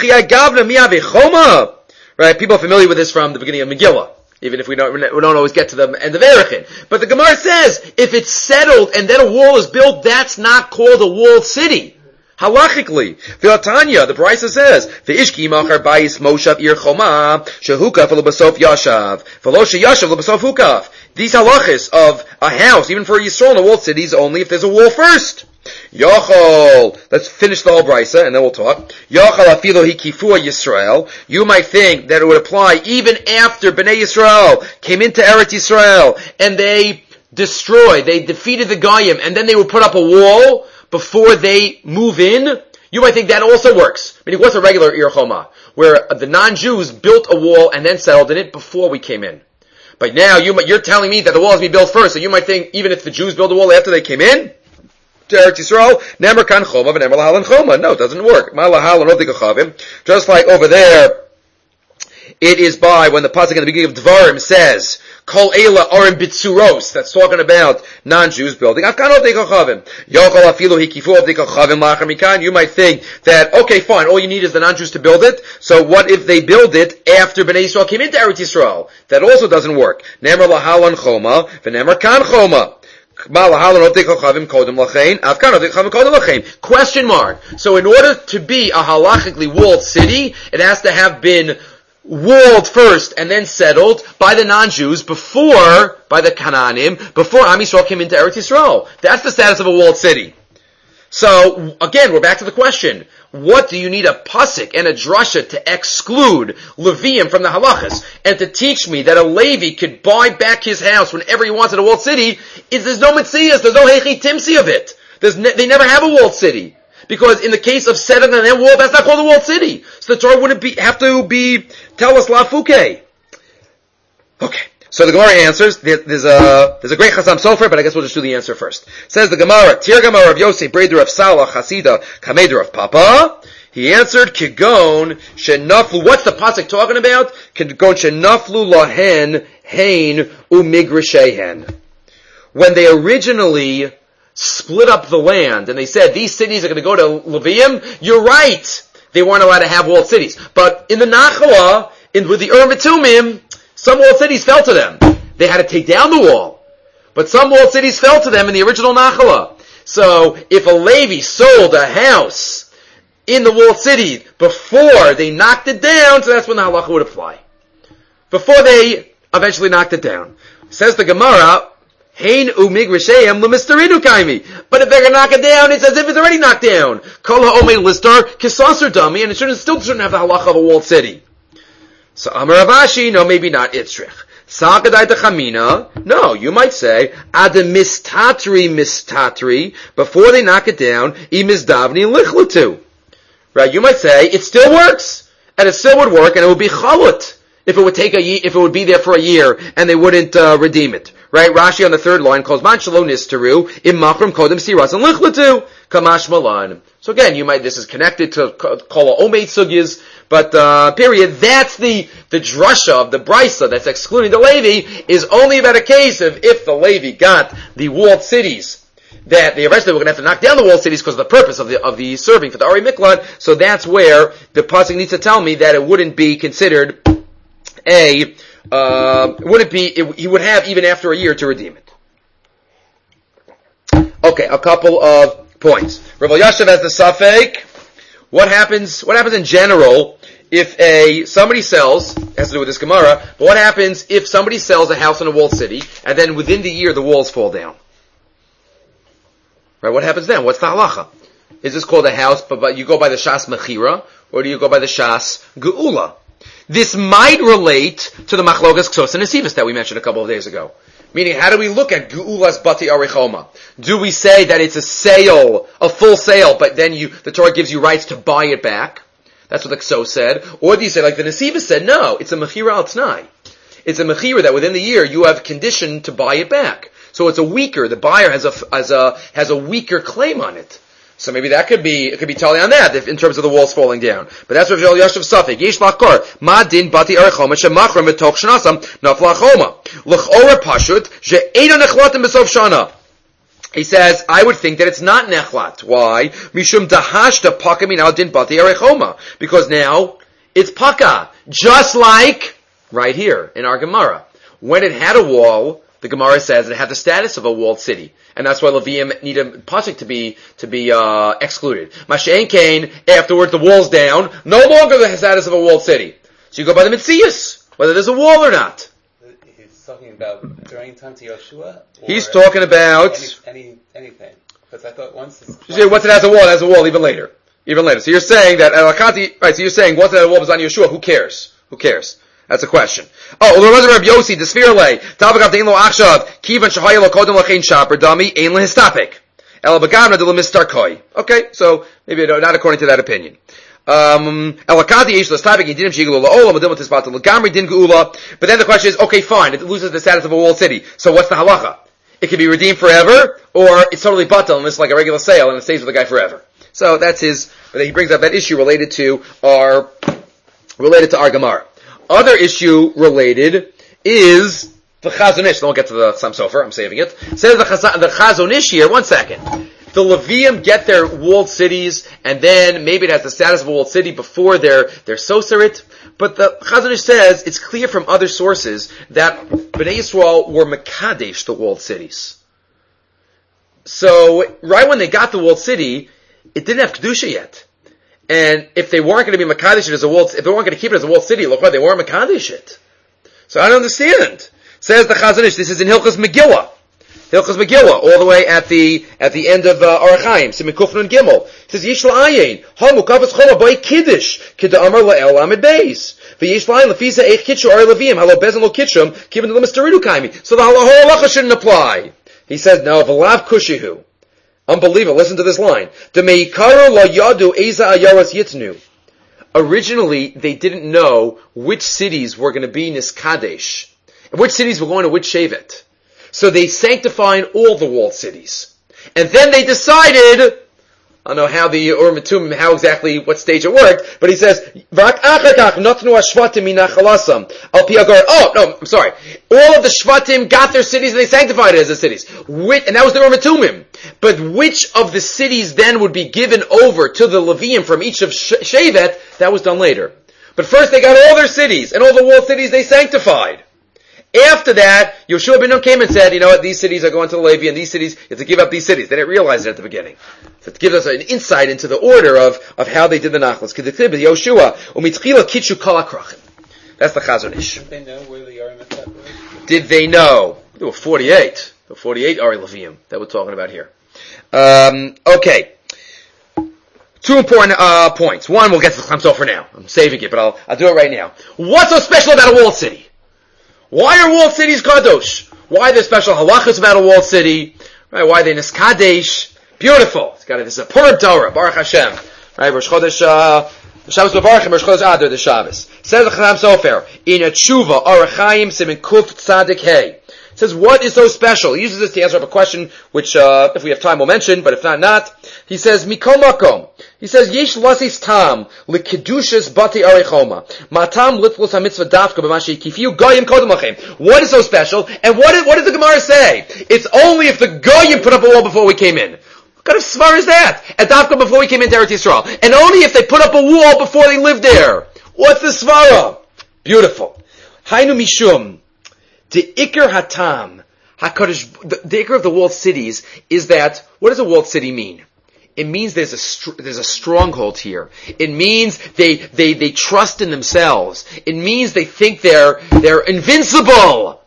Right, people are familiar with this from the beginning of Megillah. Even if we don't, we don't always get to the end of Erechin. But the Gemara says, if it's settled and then a wall is built, that's not called a walled city. Halachically, the Tanya, the Brisa says, "Ve'ishki machar bayis moshav ir choma shehukaf lebasof yashav v'lo sheyashav lebasof hukaf." These halachis of a house, even for a Yisrael in a walled city, is only if there's a wall first. Yochol. Let's finish the whole Brisa and then we'll talk. Yochol afilo hikifua Yisrael. You might think that it would apply even after Bnei Yisrael came into Eretz Yisrael and they destroyed, they defeated the Goyim, and then they would put up a wall before they move in. You might think that also works. Meaning, what's a regular Ir Choma? Where the non-Jews built a wall and then settled in it before we came in. But now you might, you're telling me that the wall has to be built first, so you might think even if the Jews built a wall after they came in to Eretz Yisrael, Nemer kan choma v'nemer lahalan choma. No, it doesn't work. Ma lahalan odikachavim. Just like over there, it is by when the pasuk in the beginning of Dvarim says, Kol Eila Arim Bitsuros, that's talking about non-Jews building. You might think that, okay, fine, all you need is the non-Jews to build it. So what if they build it after Bnei Yisrael came into Eretz Yisrael? That also doesn't work. Nemer lahalan choma, v'nemer kan choma. Question mark. So in order to be a halachically walled city, it has to have been walled first and then settled by the non-Jews before, by the Canaanim, before Am Yisrael came into Eretz Yisrael. That's the status of a walled city. So, again, we're back to the question. What do you need a pasuk and a drasha to exclude Levium from the halachas? And to teach me that a Levi could buy back his house whenever he wants in a walled city, is there's no Metzias, there's no Hechi Timsi of it. There's ne- they never have a walled city. Because in the case of setting on that wall, that's not called a walled city. So the Torah wouldn't be, have to be, tell us la fuke. Okay. So the Gemara answers, there's a, there's a great Chasam Sofer, but I guess we'll just do the answer first. Says the Gemara, Tir Gemara of Yosef, Breder of Salah, Chasida, Kameder of Papa. He answered, Kigon, Shenaflu, what's the pasuk talking about? Kigon, Shenaflu lahen, hain, umigrishehen. When they originally split up the land, and they said, these cities are going to go to Levium, you're right. They weren't allowed to have walled cities. But in the Nachala, in, with the Urim Tumim, some walled cities fell to them. They had to take down the wall. But some walled cities fell to them in the original Nachala. So, if a Levi sold a house in the walled city before they knocked it down, so that's when the halacha would apply. Before they eventually knocked it down. Says the Gemara, Hein umigrisheim lemistarinu kaimi. But if they're going to knock it down, it's as if it's already knocked down. Kol ha'omei listar kisasar dummy, and it shouldn't, still shouldn't have the halacha of a walled city. So Amar Avashi, no, maybe not Itzrich. Sakadai Chamina, no, you might say, Adam mistatri mistatri, before they knock it down, imizdavni lichlatu. Right, you might say, it still works, and it still would work, and it would be chalut, if it would take a ye- if it would be there for a year, and they wouldn't, uh, redeem it. Right, Rashi on the third line calls man shalom nisteru, im machram kodem siras and lichlatu, kamash malan. So again, you might, this is connected to kol ha'omei sugyas, but, uh, period, that's the, the drasha of the brisa that's excluding the Levi, is only about a case of if the Levi got the walled cities, that they eventually were going to have to knock down the walled cities because of the purpose of the, of the serving for the Ari Miklat, so that's where the pasuk needs to tell me that it wouldn't be considered a, uh, wouldn't be, it, he would have even after a year to redeem it. Okay, a couple of points. Rav Yashav has the Safek. What happens, what happens in general if a, somebody sells, has to do with this Gemara, but what happens if somebody sells a house in a walled city, and then within the year the walls fall down? Right, what happens then? What's the halacha? Is this called a house, but, but you go by the Shas Mechira, or do you go by the Shas Geula? This might relate to the Machlokas Ksos and Nesivos that we mentioned a couple of days ago. Meaning, how do we look at Geulas Bati Arichoma? Do we say that it's a sale, a full sale, but then you, the Torah gives you rights to buy it back? That's what the Ksos said. Or do you say, like the Nesivos said, no, it's a Mechira al T'nai. It's a Mechira that within the year you have conditioned to buy it back. So it's a weaker, the buyer has a, has a, has a weaker claim on it. So maybe that could be, it could be totally on that, if, in terms of the walls falling down. But that's what Rav Yashav Safek. Yesh lachkor, ma din bati arechoma, shemachram betoch shnasam, nafla choma. L'chora pashut, she'eino nechlatim besof shana. He says, I would think that it's not nechlat. Why? Mishum dahashta paka min al din bati arechoma. Because now, it's paka. Just like, right here, in our Gemara. When it had a wall, the Gemara says it had the status of a walled city. And that's why Levium need a pasuk to be, to be, uh, excluded. Mashein Kain, afterwards the wall's down, no longer the status of a walled city. So you go by the Mitzias, whether there's a wall or not. He's talking about during time to Yoshua? He's talking about Any, any, anything. Because I thought once it's... You say, once it has a wall, it has a wall even later. Even later. So you're saying that, Al-Akati, right, so you're saying once it had a wall was on Yeshua, who cares? Who cares? That's a question. Oh, there was a Reb Yossi, the Sfirle, Tabagav Dein Lo Achshav, Kivan Shahaya Lo Kodem Lachein Shaper Dami, Ein Lehistapik. El Bagavna de Lemistar Koi. Okay, so, maybe not according to that opinion. Um, Elakati Eish Lestapik, Yidinim Shigulu La'olam, Adim Tisbata Lagamri Din Geula. But then the question is, okay, fine, it loses the status of a walled city. So what's the halacha? It can be redeemed forever, or it's totally batal, and it's like a regular sale, and it stays with the guy forever. So that's his, he brings up that issue related to our, related to our Gemara. Other issue related is the Chazon Ish. Don't get to the Sam Sofer, I'm saving it. Says the, Chaz- the Chazon Ish here, one second. The Levium get their walled cities, and then maybe it has the status of a walled city before their, their Soserit. But the Chazon Ish says, it's clear from other sources that Bnei Yisrael were Mekadesh, the walled cities. So, right when they got the walled city, it didn't have Kedusha yet. And if they weren't going to be Mekadesh it as a walled, if they weren't going to keep it as a walled city, look what, they weren't Mekadesh it. So I don't understand. Says the Chazon Ish, this is in Hilchos Megillah. Hilchos Megillah, all the way at the, at the end of, uh, Orach Chaim, Siman Kufnun Gimel. It says, Yish la'ayin, hamu kafas chola boi kiddush, kida amar la'el amid beis. V'yish la'ayin, lefisa eich kitshu ar levim, halo bezin lo kitshum, kiven to the misteridu kaimi. So the whole halacha shouldn't apply. He says, no, v'lav kushihu. Unbelievable. Listen to this line. Originally, they didn't know which cities were going to be Niskadesh, and which cities were going to which Shevet. So they sanctified all the walled cities. And then they decided, I don't know how the Urim and Tumim, how exactly, what stage it worked, but he says, oh, no, I'm sorry. All of the Shvatim got their cities and they sanctified it as the cities. Which, and that was the Urim and Tumim. But which of the cities then would be given over to the Leviim from each of Shevet, that was done later. But first they got all their cities, and all the walled cities they sanctified. After that, Yoshua ben Nun came and said, you know what, these cities are going to the Levi, and these cities, you have to give up these cities. They didn't realize it at the beginning. So it gives us an insight into the order of, of how they did the Nachlas. Yoshua, umitchila kitchu kol hakrachim. That's the Chazon Ish. Did they know where the Arim was? Did they know? There were forty-eight. There were forty-eight Ari Leviim that we're talking about here. Um, okay. Two important uh, points. One, we'll get to the Chaim Sofer now. I'm saving it, but I'll, I'll do it right now. What's so special about a walled city? Why are walled cities kadosh? Why are there special halachas about a walled city? Right? Why are they niskadesh? Beautiful. It's got this is a Purim Torah, Baruch Hashem. Right? Rosh Chodesh, uh, Shabbos Baruch Rosh Chodesh Adar, the Shabbos. Says the Chaim Sofer in a tshuva Orach Chaim Siman Kuf Tzadik Hey. Says, what is so special? He uses this to answer up a question, which, uh, if we have time, we'll mention, but if not, not. He says, Mikol Makom. He says, Yesh lasis tam, l'kedushas bati arechoma. Matam litlos ha-mitzvah dafka b'mashi kifiu goyim kodem lachem. What is so special? And what, is, what does the Gemara say? It's only if the goyim put up a wall before we came in. What kind of svar is that? At dafka before we came into Eretz Yisrael. And only if they put up a wall before they lived there. What's the svara? Beautiful. Hainu mishum. The Iker Hatam, HaKadosh, the, the Iker of the walled cities is that, what does a walled city mean? It means there's a, str- there's a stronghold here. It means they, they, they trust in themselves. It means they think they're, they're invincible.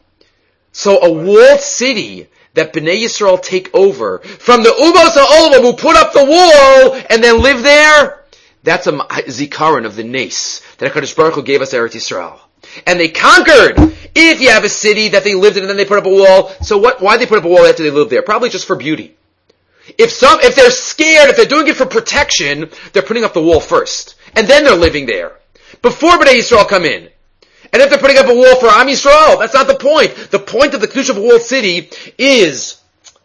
So a walled city that Bnei Yisrael take over from the Umos HaOlam who put up the wall and then live there, that's a zikaron of the Nes that HaKadosh Baruch Hu gave us Eretz Yisrael. And they conquered. If you have a city that they lived in and then they put up a wall, so what, why did they put up a wall after they lived there? Probably just for beauty. If some, if they're scared, if they're doing it for protection, they're putting up the wall first. And then they're living there. Before Bnei Yisrael come in. And if they're putting up a wall for Am Yisrael, that's not the point. The point of the Kedusha of a walled city is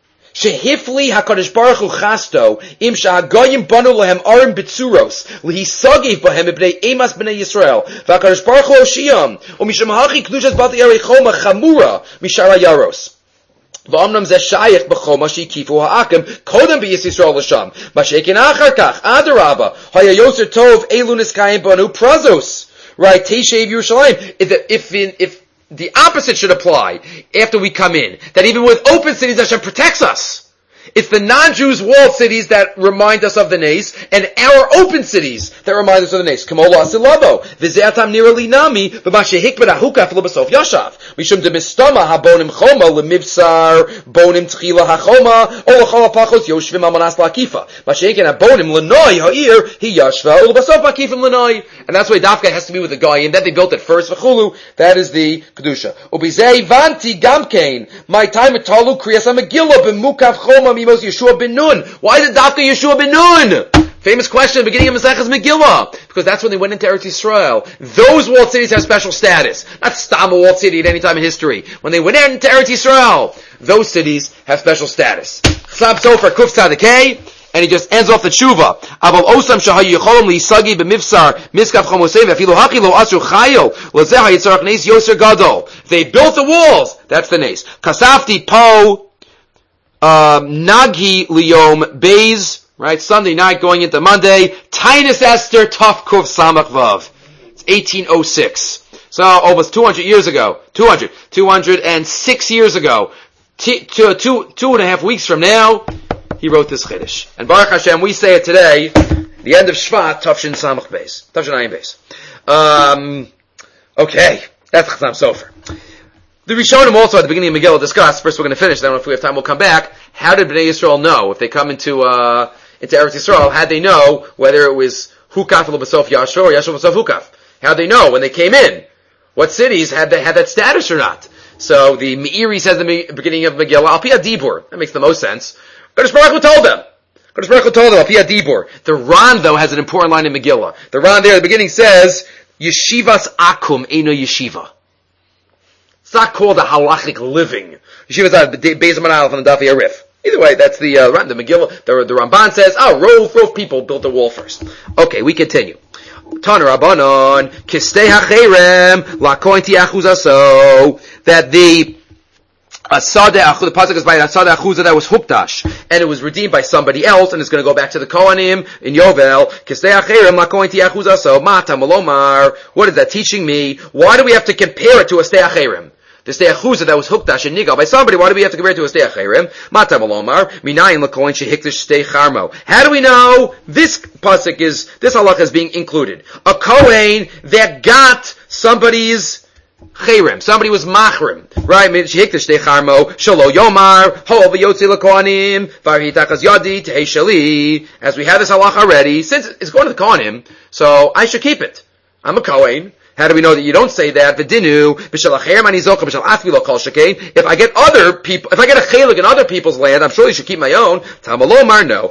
Shehifli HaKadosh Baruch Hu Chasto Im Shahagoyim Banu Lehem Arim Bitzuros Lihisagiv Bahem B'nei Emas B'nei Yisrael VaKadosh Baruch Hu Oshiyam Umisham Hachi Kedushas Bati Erichoma Chamura Mishara Yaros V'amnam Zeh Shayich B'choma Shikifu Ha'akim Kodem B'Yis Yisrael L'Sham Mashekin Achar Kach Adarabba Haya Yoser Tov Elu Niskayim Banu Prazos Right Teishev Yerushalayim If in if the opposite should apply after we come in. That even with open cities, Hashem protects us. It's the non-Jews walled cities that remind us of the Nes, and our open cities that remind us of the Nes. Kamolo asilabo. V'ze'atam nirali nami, v'mashehik b'dahukaf l'basof yashav. Mishum de mistama habonim choma, l'mivsar, bonim tchila hachoma, o l'chol ha'pachos yoshvim amanas la'kifa. Mashehik and habonim l'noi ha'ir, hi yashva, o l'basof ha'kifim l'noi. And that's why Dafka has to be with the guy, and then they built it first, v'chulu. That is the Kedusha. Ubizei vanti gamkein, my time at Talu kriyas ha-megillah, b'mukav choma, Yeshua ben Nun. Why did Dafka Yeshua ben Nun? Famous question at the beginning of Maseches Megillah. Because that's when they went into Eretz Yisrael. Those walled cities have special status. Not Stam a walled city at any time in history. When they went into Eretz Yisrael, those cities have special status. Chasam Sofer Kuf Tzadikei, and he just ends off the tshuva. Aval osam shahayu yicholom li'isagi b'mivsar miskav chomosei v'afilu haki lo asu chayo lezeh hayitzarach nes yoser gadol. They built the walls. That's the nes. Kasafti po Um, Nagi Liyom Beis, right? Sunday night going into Monday. Tainus Esther Tuf Kuf Samach Vav. It's eighteen oh six. So almost two hundred years ago. two hundred. two hundred six years ago. T- two, two, two and a half weeks from now, he wrote this Chiddush. And Baruch Hashem, we say it today, the end of Shvat, Tufshin Samach Beis. Tufshin Ayin Beis. Um, okay. That's Chasam Sofer. The Rishonim also at the beginning of Megillah discussed, first we're going to finish, then if we have time we'll come back, how did Bnei Yisrael know, if they come into, uh, into Eretz Yisrael, how they know whether it was Hukaf l'Basof Yashua or Yashua l'Basof Hukaf? How they know when they came in? What cities had, they, had that status or not? So the Meiri says in the beginning of Megillah, Al Pi Dibur. That makes the most sense. Kodesh Baruch Hu told them. Kodesh Baruch Hu told them, Al Pi Dibur. The Ran, though, has an important line in Megillah. The Ran there at the beginning says, Yeshivas Akum Eino Yeshiva. It's not called a halachic living. Yeshiva's not Beis Manal from the Daf Yarif. Either way, that's the uh, the Megillah. The, the Ramban says, oh, Rove, Rove people built the wall first. Okay, we continue. Tana Rabbanon, Kistei HaCherem, Lakoin Tiachuzaso, that the Asada, the pasuk is by Asada Achuza that was Hukdash, and it was redeemed by somebody else, and it's going to go back to the Kohanim in Yovel. Kistei HaCherem, Lakoin Tiachuzaso, Mata Malomar. What is that teaching me? Why do we have to compare it to a Stei HaCherem? The Stei Achuza that was Hukdash and Nigal by somebody, why do we have to compare it to a Stei HaCherem? Mata Malomar, Minayin Lakoin Shehikdash Stei Charmo. How do we know this pasuk is, this halach is being included? A Kohen that got somebody's Cherem. Somebody was Machrim. Right? Shehikdash Stei Charmo, Shalo Yomar, Ho V'yotzi Lakohanim, Varhitachas Yadi, Tehei Shali. As we have this halach already, since it's going to the Kohanim, so I should keep it. I'm a Kohen. How do we know that you don't say that? If I get other people, if I get a chelik in other people's land, I'm sure you should keep my own. Tamalomar, no.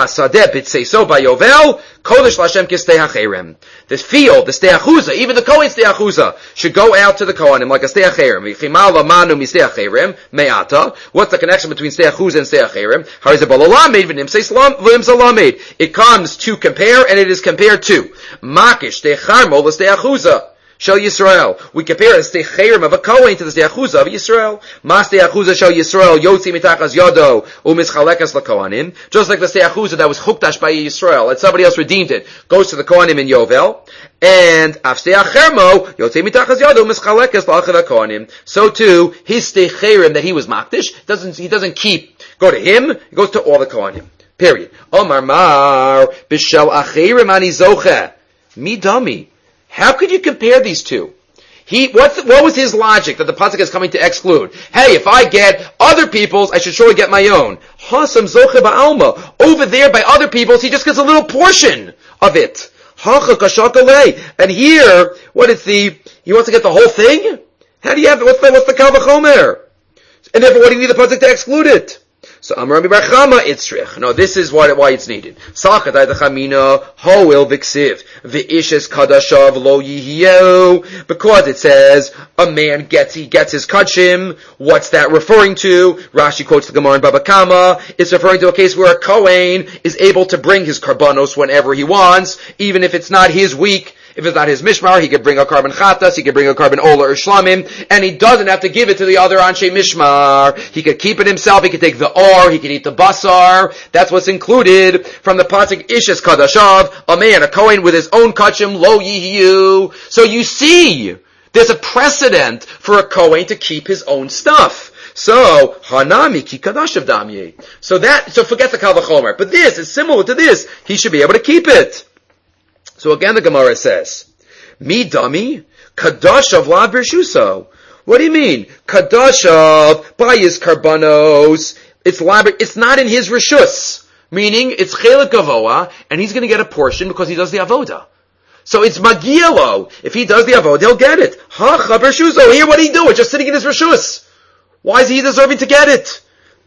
This field, the Stei Achuza, even the Kohen Stei Achuza, should go out to the Kohanim like a Stei HaCherem. What's the connection between Stei Achuza and Stei HaCherem? It comes to compare, and it is compared to Makish Stei Charmo the Stei Achuza. Shel Yisrael. We compare the Stei Cherem of a Kohen to the Stei Achuza of Yisrael. Ma Stei Achuza Shel Yisrael Yotzi Mitachas Yodo Umischalekas LaKohanim. Just like the Stei Achuza that was Hukdash by Yisrael, and somebody else redeemed it, goes to the Kohanim in Yovel. And Af Stei Achermo Yotzi Mitachas Yodo Umischalekas LaKohanim. So too, his Stei Cherem that he was Makdish, doesn't, he doesn't keep, go to him, he goes to all the Kohanim. Period. Omar Mar B'Shel Acherem Ani Zoche. Mi Dami. How could you compare these two? He, what's the, what was his logic that the pasuk is coming to exclude? Hey, if I get other people's, I should surely get my own. Hasam zoche ba'alma. Over there by other people's, he just gets a little portion of it. Hacha kashakale. And here, what is the, he wants to get the whole thing? How do you have, what's the, what's the kal v'chomer? And therefore, what do you need the pasuk to exclude it? So Amar Rabbi Bar Chama Itzrich. No, this is why, why it's needed. Salchatay dechamina hoil v'ksiv v'ishes kadashav lo yihiyeu. Because it says a man gets he gets his kachim. What's that referring to? Rashi quotes the Gemara in Baba Kama. It's referring to a case where a kohen is able to bring his karbanos whenever he wants, even if it's not his week. If it's not his mishmar, he could bring a carbon chatas, he could bring a carbon ola or shlamim, and he doesn't have to give it to the other anshe mishmar. He could keep it himself, he could take the or, he could eat the basar. That's what's included from the pasuk Ishes Kadashav, a man, a kohen with his own kachim, lo yihiyu. So you see, there's a precedent for a kohen to keep his own stuff. So, hanami ki kadashav damye. So that, so forget the kal v'chomer. But this is similar to this. He should be able to keep it. So again, the Gemara says, "Mi dami kadashav la birshuso." What do you mean? Kadashav by his karbanos. It's lab. It's not in his rishus. Meaning, it's chelik gavoa, and he's going to get a portion because he does the avoda. So it's magielo. If he does the avoda, he'll get it. Ha birshuso. Here, what did he do? It's just sitting in his rishus. Why is he deserving to get it?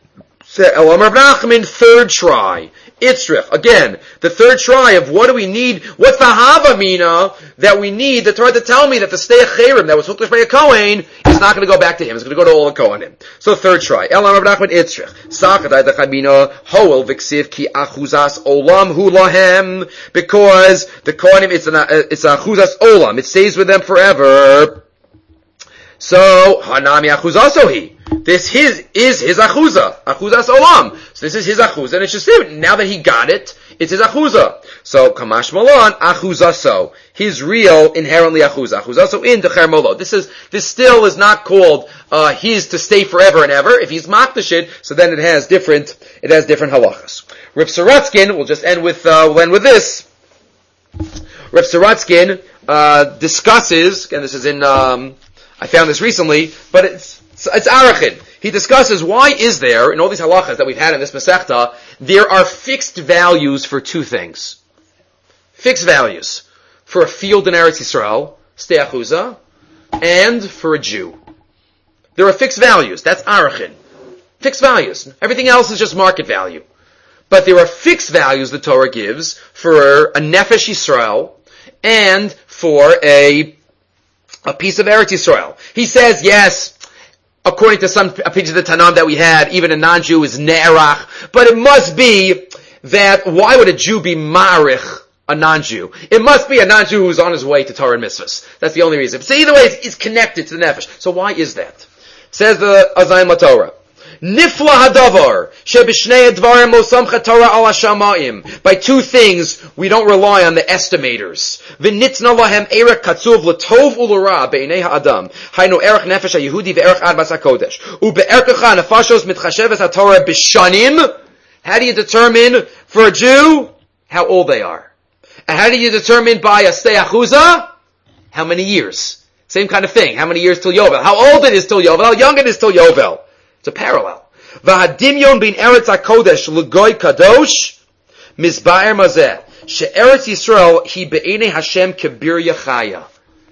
Elam Rav Nachman, third try. Itzrich. Again, the third try of what do we need? What's the havamina that we need? The Torah to tell me that the Stei Cherem that was hooked by a Kohen is not going to go back to him. It's going to go to all the Kohanim. So third try. Elam Rav Nachman Itzrich. Sachadai dechamina hoel v'ksiv ki achuzas olam hu lahem. Because the Kohanim, it's an it's a achuzas olam. It stays with them forever. So hanami achuzasohi. This his is his achuza, achuzas olam. So this is his achuza, and it's just him. Now that he got it, it's his achuza. So kamash malon achuzaso, his real inherently achuza, achuzaso in decher molo. This is this still is not called uh, his to stay forever and ever. If he's makdashit, so then it has different it has different halachas. Reb Saratskin, we'll just end with uh, we'll end with this. Reb Saratskin uh, discusses, and this is in um, I found this recently, but it's It's Arachin. He discusses why is there, in all these halachas that we've had in this Masechta, there are fixed values for two things. Fixed values. For a field in Eretz Yisrael, Stei Achuza, and for a Jew. There are fixed values. That's arachin. Fixed values. Everything else is just market value. But there are fixed values the Torah gives for a Nefesh Yisrael and for a, a piece of Eretz Yisrael. He says, yes, according to some opinions of the Tanam that we had, even a non-Jew is Ne'erach. But it must be that, why would a Jew be Ma'arich a non-Jew? It must be a non-Jew who's on his way to Torah and Mitzvahs. That's the only reason. So either way, it's, it's connected to the Nefesh. So why is that? Says the Azayim LaTorah. Nifla hadavar shebishnei advarim lo samcha Torah al hashamayim. By two things we don't rely on the estimators. V'nitzna lahem erech katzuv l'tov u'l'ra be'inei ha'adam. Haynu erech nefesh ha'yehudi ve'erech ad bas ha'kodesh. U'be'erkecha nefashos mitchasheves ha'torah b'shanim. How do you determine for a Jew how old they are? And how do you determine by a stei achuzah how many years? Same kind of thing. How many years till Yovel? How old it is till Yovel? How young it is till Yovel? It's a parallel. V'hadimyon bin Eretz HaKodesh l'goy kadosh mizba'er mazeh she'eretz Yisrael hi be'enei Hashem kebir yachaya.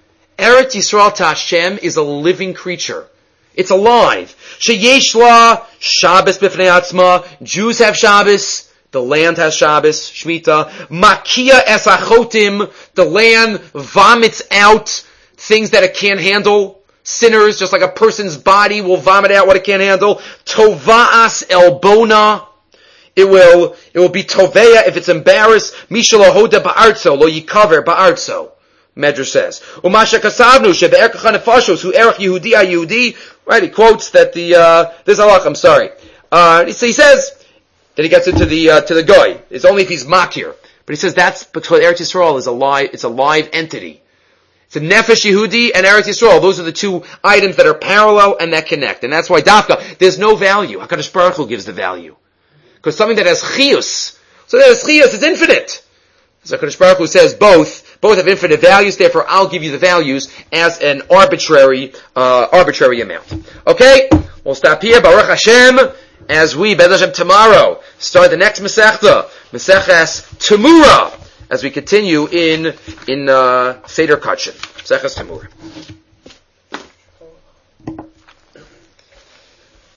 Eretz Yisrael to Hashem is a living creature. It's alive. She'yesh la Shabbos b'fnei atzma. Jews have Shabbos. The land has Shabbos. Shmita. Makia es achotim. The land vomits out things that it can't handle. Sinners, just like a person's body will vomit out what it can't handle. Tova'as elbona. It will, it will be toveya if it's embarrassed. Mishalohoda ba'artzo, lo yikaver ba'artzo. Medrash says. Umasha kasavnu shebe'erkach nefashos hu erech Yehudi ha-Yehudi. Right, he quotes that the, uh, this halach, I'm sorry. Uh, so he says that he gets into the, uh, to the goy. It's only if he's makir. But he says that's, because Eretz Yisrael is a live, it's a live entity. It's a Nefesh Yehudi and Eretz Yisrael. Those are the two items that are parallel and that connect. And that's why Dafka, there's no value. HaKadosh Baruch Hu gives the value. Because something that has chiyus, so that has chiyus is infinite. So HaKadosh Baruch Hu says both, both have infinite values, therefore I'll give you the values as an arbitrary, uh, arbitrary amount. Okay? We'll stop here. Baruch Hashem, as we, Be'ez Hashem, tomorrow, start the next Masechta, Maseches Temura, as we continue in in uh, Seder Kachin. Maseches Temura.